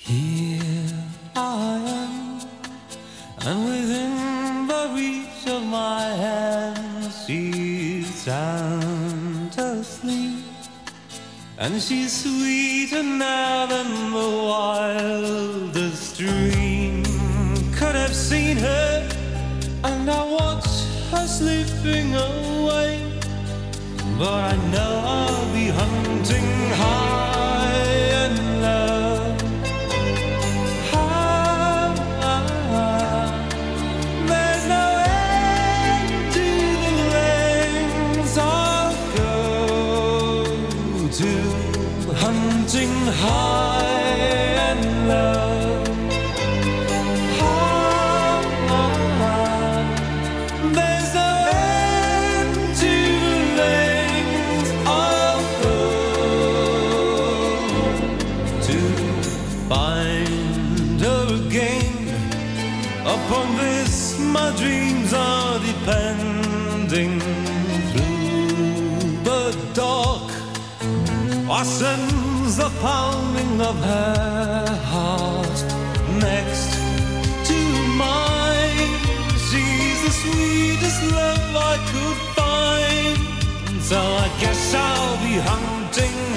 Here I am, and within the reach of my hand, she's sound asleep, and she's sweeter now than the wildest dream could have seen her. And I watch her slipping away, but I know I'll be hunting high and low. There's no end to the lengths I'll go to, hunting high and low. There's no end to the lengths I'll go to find her again. Upon this my dreams are depending. Through the dark I sense the pounding of her heart next to mine. She's the sweetest love I could find, so I guess I'll be hunting